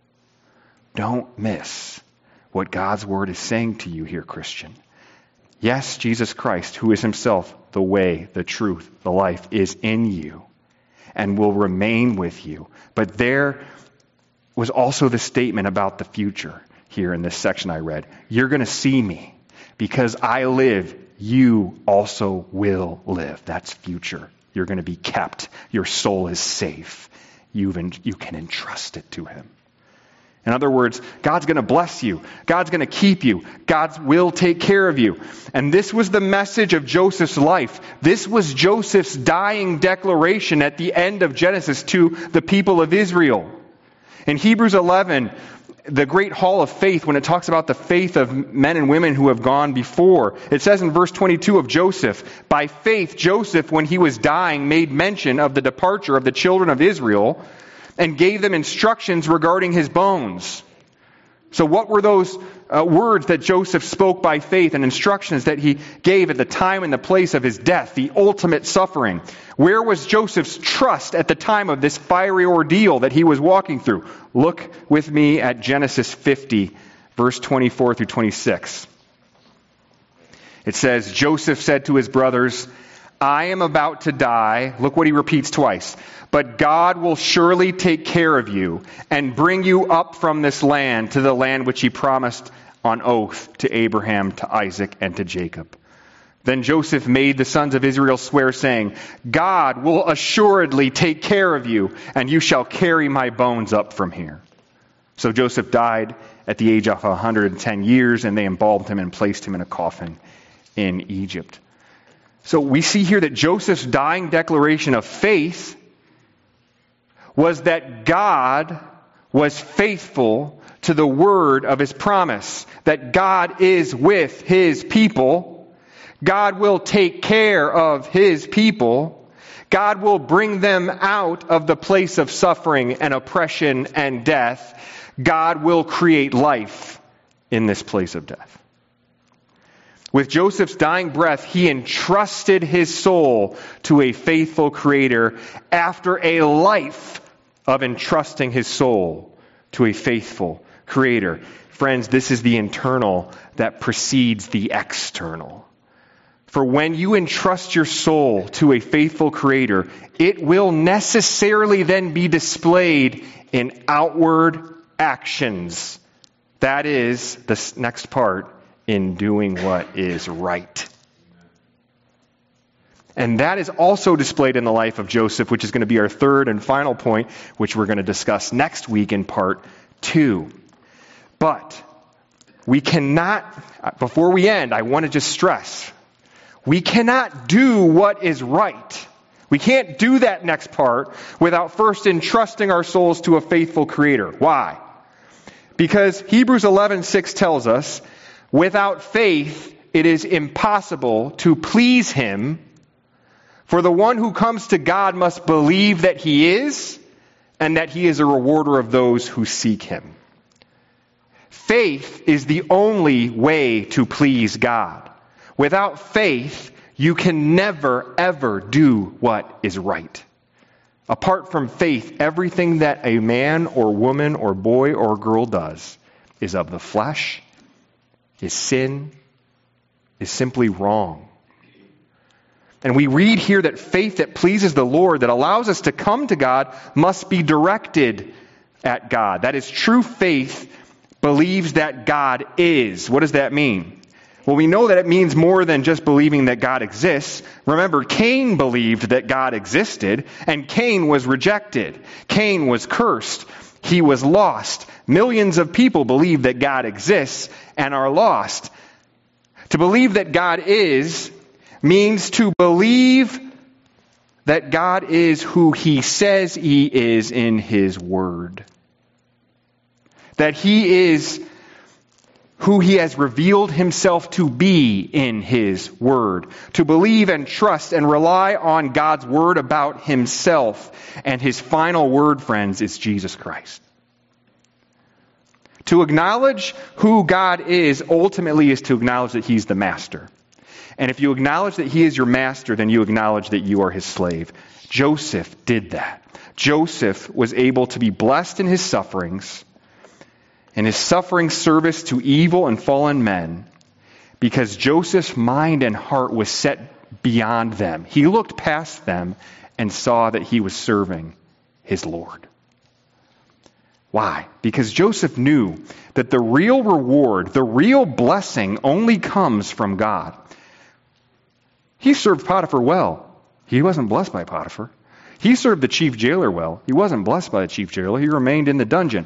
[SPEAKER 2] Don't miss what God's word is saying to you here, Christian. Yes, Jesus Christ, who is himself the way, the truth, the life, is in you and will remain with you. But there was also the statement about the future here in this section I read. You're going to see me. Because I live, you also will live. That's future. You're going to be kept. Your soul is safe. You've en- you can entrust it to him. In other words, God's going to bless you. God's going to keep you. God will take care of you. And this was the message of Joseph's life. This was Joseph's dying declaration at the end of Genesis to the people of Israel. In Hebrews eleven, the great hall of faith, when it talks about the faith of men and women who have gone before, it says in verse twenty-two of Joseph, by faith Joseph, when he was dying, made mention of the departure of the children of Israel and gave them instructions regarding his bones. So what were those uh, words that Joseph spoke by faith and instructions that he gave at the time and the place of his death, the ultimate suffering? Where was Joseph's trust at the time of this fiery ordeal that he was walking through? Look with me at Genesis fifty, verse twenty-four through twenty-six. It says, Joseph said to his brothers, I am about to die. Look what he repeats twice. But God will surely take care of you and bring you up from this land to the land which he promised on oath to Abraham, to Isaac, and to Jacob. Then Joseph made the sons of Israel swear, saying, God will assuredly take care of you, and you shall carry my bones up from here. So Joseph died at the age of one hundred ten years, and they embalmed him and placed him in a coffin in Egypt. So we see here that Joseph's dying declaration of faith was that God was faithful to the word of his promise, that God is with his people, God will take care of his people, God will bring them out of the place of suffering and oppression and death, God will create life in this place of death. With Joseph's dying breath, he entrusted his soul to a faithful Creator after a life of entrusting his soul to a faithful Creator. Friends, this is the internal that precedes the external. For when you entrust your soul to a faithful Creator, it will necessarily then be displayed in outward actions. That is, the next part, in doing what is right. And that is also displayed in the life of Joseph, which is going to be our third and final point, which we're going to discuss next week in part two. But we cannot, before we end, I want to just stress, we cannot do what is right. We can't do that next part without first entrusting our souls to a faithful Creator. Why? Because Hebrews eleven six tells us, without faith it is impossible to please Him, for the one who comes to God must believe that He is, and that He is a rewarder of those who seek Him. Faith is the only way to please God. Without faith, you can never, ever do what is right. Apart from faith, everything that a man or woman or boy or girl does is of the flesh, is sin, is simply wrong. And we read here that faith that pleases the Lord, that allows us to come to God, must be directed at God. That is, true faith believes that God is. What does that mean? Well, we know that it means more than just believing that God exists. Remember, Cain believed that God existed, and Cain was rejected. Cain was cursed. He was lost. Millions of people believe that God exists and are lost. To believe that God is means to believe that God is who He says He is in His Word. That He is who He has revealed Himself to be in His Word. To believe and trust and rely on God's Word about Himself. And His final word, friends, is Jesus Christ. To acknowledge who God is ultimately is to acknowledge that He's the master. And if you acknowledge that He is your master, then you acknowledge that you are His slave. Joseph did that. Joseph was able to be blessed in his sufferings, in his suffering service to evil and fallen men, because Joseph's mind and heart was set beyond them. He looked past them and saw that he was serving his Lord. Why? Because Joseph knew that the real reward, the real blessing only comes from God. He served Potiphar well. He wasn't blessed by Potiphar. He served the chief jailer well. He wasn't blessed by the chief jailer. He remained in the dungeon.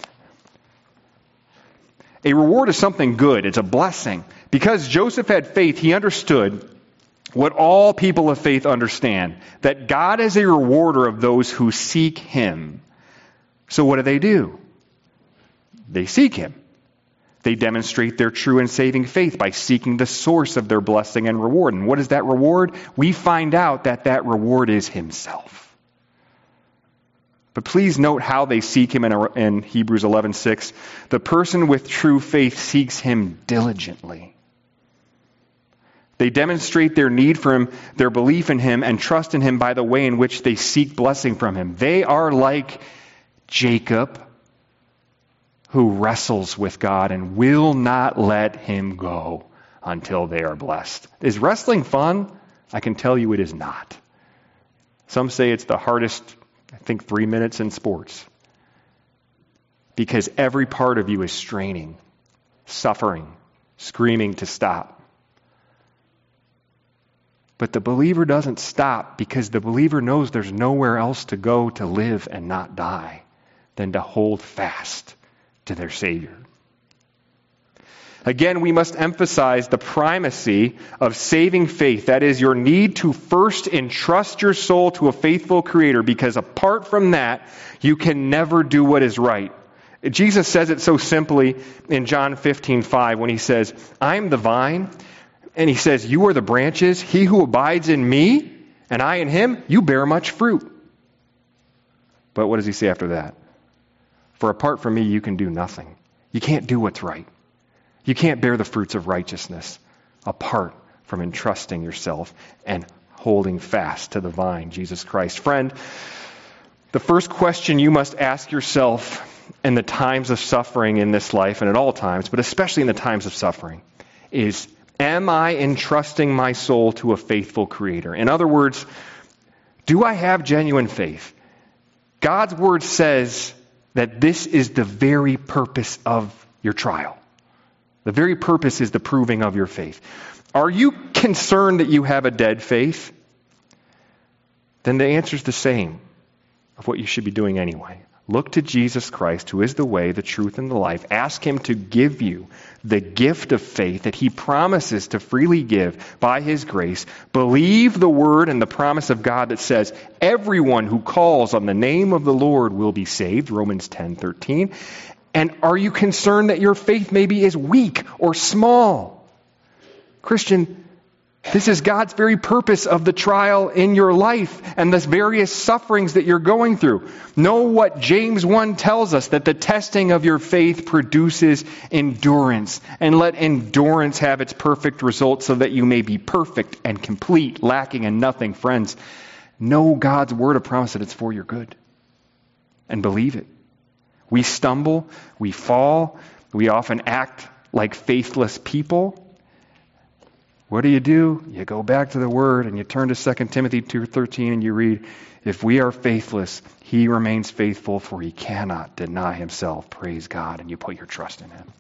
[SPEAKER 2] A reward is something good. It's a blessing. Because Joseph had faith, he understood what all people of faith understand, that God is a rewarder of those who seek Him. So what do they do? They seek Him. They demonstrate their true and saving faith by seeking the source of their blessing and reward. And what is that reward? We find out that that reward is Himself. But please note how they seek Him in, in Hebrews eleven six. The person with true faith seeks Him diligently. They demonstrate their need for Him, their belief in Him, and trust in Him by the way in which they seek blessing from Him. They are like Jacob, who wrestles with God and will not let Him go until they are blessed. Is wrestling fun? I can tell you it is not. Some say it's the hardest, I think, three minutes in sports. Because every part of you is straining, suffering, screaming to stop. But the believer doesn't stop because the believer knows there's nowhere else to go to live and not die than to hold fast to their Savior. Again, we must emphasize the primacy of saving faith. That is, your need to first entrust your soul to a faithful Creator, because apart from that, you can never do what is right. Jesus says it so simply in John fifteen five when He says, I am the vine, and He says, you are the branches. He who abides in me, and I in him, you bear much fruit. But what does He say after that? For apart from me, you can do nothing. You can't do what's right. You can't bear the fruits of righteousness apart from entrusting yourself and holding fast to the vine, Jesus Christ. Friend, the first question you must ask yourself in the times of suffering in this life, and at all times, but especially in the times of suffering, is, am I entrusting my soul to a faithful Creator? In other words, do I have genuine faith? God's Word says that this is the very purpose of your trial. The very purpose is the proving of your faith. Are you concerned that you have a dead faith? Then the answer is the same of what you should be doing anyway. Look to Jesus Christ, who is the way, the truth, and the life. Ask him to give you the gift of faith that he promises to freely give by his grace. Believe the word and the promise of God that says, everyone who calls on the name of the Lord will be saved, Romans ten thirteen. And are you concerned that your faith maybe is weak or small? Christian, this is God's very purpose of the trial in your life and the various sufferings that you're going through. Know what James one tells us, that the testing of your faith produces endurance. And let endurance have its perfect result so that you may be perfect and complete, lacking in nothing. Friends, know God's word of promise that it's for your good. And believe it. We stumble, we fall, we often act like faithless people. What do you do? You go back to the Word and you turn to Second Timothy two thirteen and you read, if we are faithless, he remains faithful, for he cannot deny himself. Praise God. And you put your trust in him.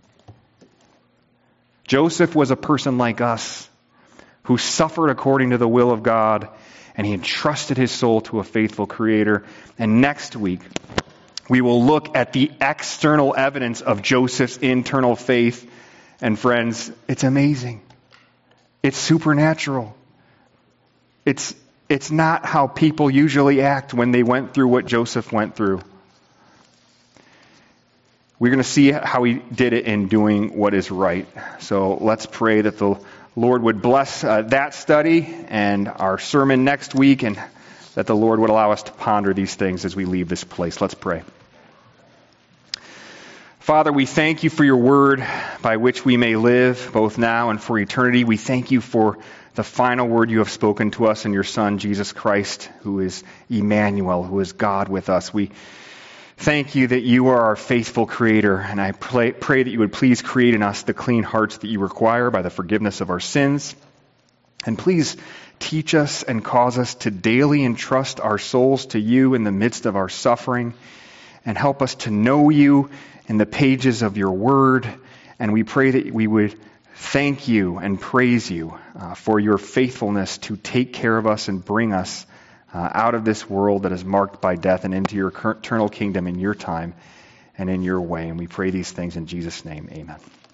[SPEAKER 2] Joseph was a person like us who suffered according to the will of God, and he entrusted his soul to a faithful Creator. And next week, we will look at the external evidence of Joseph's internal faith. And friends, it's amazing. It's supernatural. It's, it's not how people usually act when they went through what Joseph went through. We're going to see how he did it in doing what is right. So let's pray that the Lord would bless uh, that study and our sermon next week, and that the Lord would allow us to ponder these things as we leave this place. Let's pray. Father, we thank you for your word by which we may live both now and for eternity. We thank you for the final word you have spoken to us in your Son, Jesus Christ, who is Emmanuel, who is God with us. We thank you that you are our faithful Creator, and I pray, pray that you would please create in us the clean hearts that you require by the forgiveness of our sins. And please teach us and cause us to daily entrust our souls to you in the midst of our suffering, and help us to know you in the pages of your word. And we pray that we would thank you and praise you uh, for your faithfulness to take care of us and bring us uh, out of this world that is marked by death and into your eternal kingdom in your time and in your way. And we pray these things in Jesus' name. Amen.